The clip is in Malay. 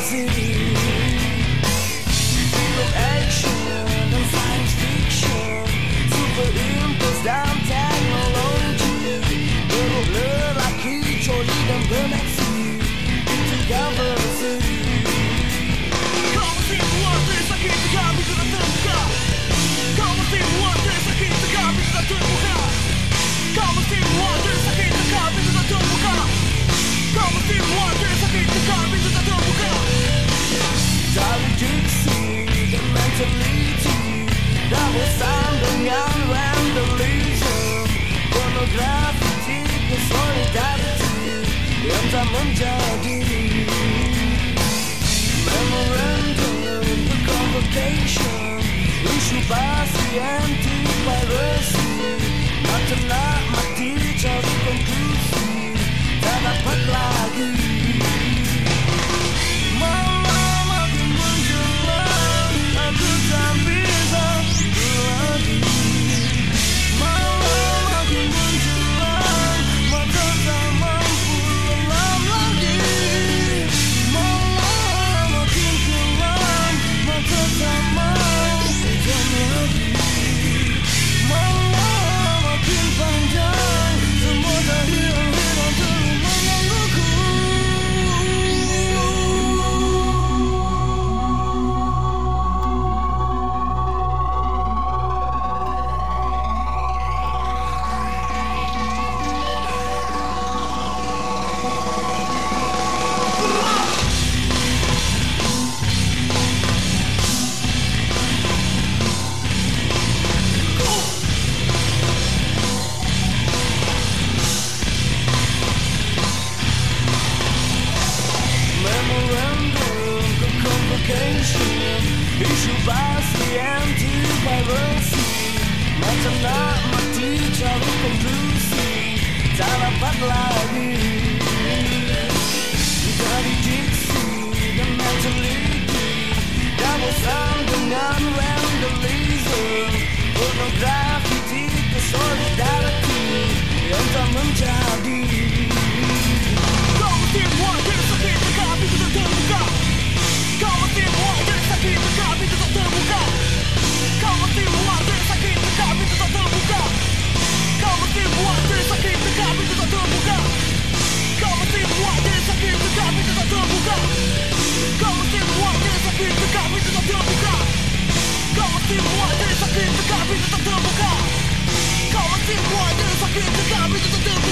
fantasi, film action dan science fiction, superimpos dan teknologi, beruk lelaki, coli dan bereaksi, itu yang versi. Kau mesti buat diri sakit tegak bila tak terbuka. Kau mesti buat diri sakit tegak bila tak terbuka. Kau mesti buat diri sakit tegak bila tak terbuka. Kau mesti buat diri sakit tegak bila tak terbuka. Dari diksi dan mentality, dah bosan dengan vandalism, pornografi, tipu solidarity yang tak menjadi. Memorandum for convocation, isu pasti anti-piracy, macam nak mati cari konklusi, tak dapat lagi. Malam makin menjelang, aku tak bisa tidur lagi. Malam makin menjelang, mata tak mampu lelam lagi. Malam makin kelam, mata tak mau pejam lagi. Malam makin panjang, semua dah hilang-hilang terus menggangguku. Memorandum for convocation, isu pasti anti-piracy, macam nak mati cari konklusi, tak dapat lagi. Dari diksi dan mentality, dah bosan dengan vandalism, pornografi, tipu solidarity yang tak menjadi. Kau mesti buat diri sakit tegak bila tak terbuka. Kau mesti buat diri sakit tegak bila tak terbuka. Kau mesti buat diri sakit tegak bila tak terbuka. Kau mesti buat diri sakit tegak bila tak terbuka. Kau mesti buat diri sakit tegak bila tak terbuka. Kau mesti buat diri sakit tegak bila tak terbuka. Kau mesti buat diri sakit tegak bila tak terbuka. Kau mesti buat diri sakit tegak bila tak terbuka.